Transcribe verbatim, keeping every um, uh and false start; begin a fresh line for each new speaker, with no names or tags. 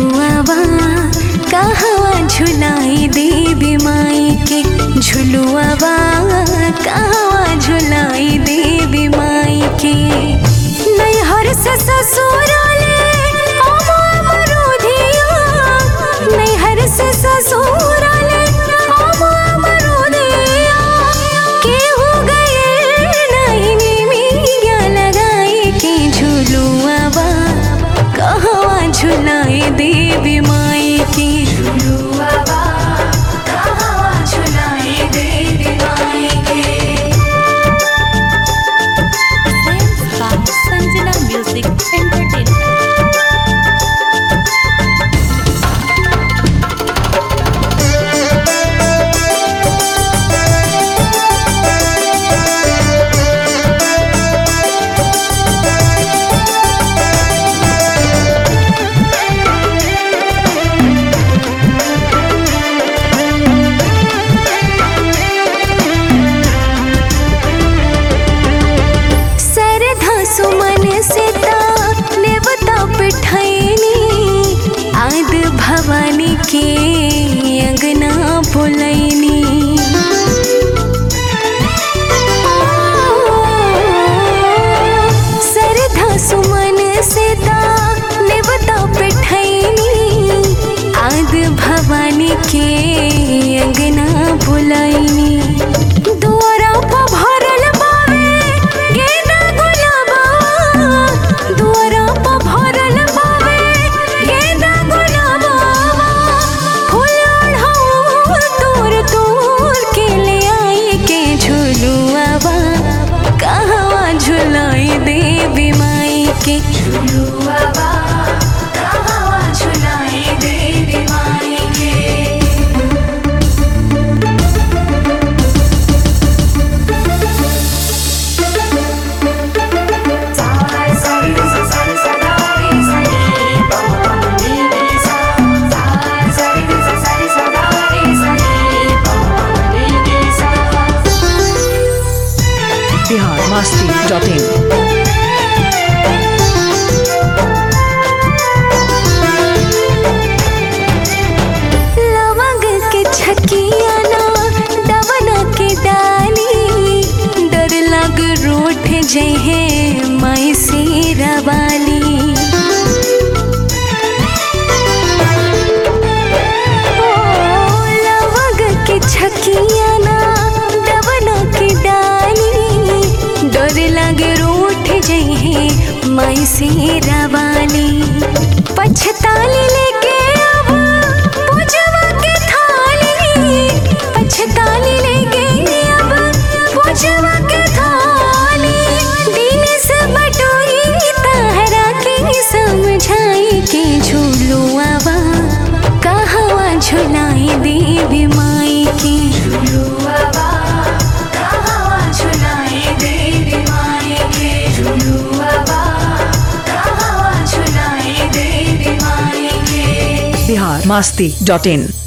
झुलुआवा कहवा झुलाई देवी माई के, झुलुआवा कहवा झुलाई देवी माई के। नैहर से ससुराले आवा मरुधिया, नैहर से ससुराले आवा मरुधिया, केहू गए नहीं मिया लगाई के, झुलुआवा कहवा झुलाई देवी माई के, झुलुआवा कहवा झुलाई देवी माई के। Sanjana music entertainment. सुमन से नेवता पिठैनी, आद भवानी के अंगना बुलैनी। सरधा सुमन से नेवता पिठैनी, आद भवानी के अंगना बुलैनी। दुआरा पर भरल बावे गेना गुलाबा, दुआरा पर भरल बावे गेना गुलाबा, फूल ओढ़ाऊं तोर तोर के ले आई के, झुलुआवा कहवा झुलाई देवी माई के, झुलुआवा कहवा झुलाई देवी माई के।
Bihar Masti dot in.
लवंग के छकिया ना दवना के डाली, डर लग रूठ जहे माई से रवाली। लवंग के छकिया ना दवना के डाली, डर लगे रूठ जहे माई से रवाली। पछताली लेके अब पूजवा के थाली, पछताली लेके अब पूजवा के थाली। दिन से बटोई तहरा के समझाई के, झुलुआवा कहवा झुलाई देवी माई के, झुलुआवा कहवा झुलाई देवी माई के, झुलुआवा कहवा झुलाई देवी माई के।
बिहार मस्ती डॉट इन।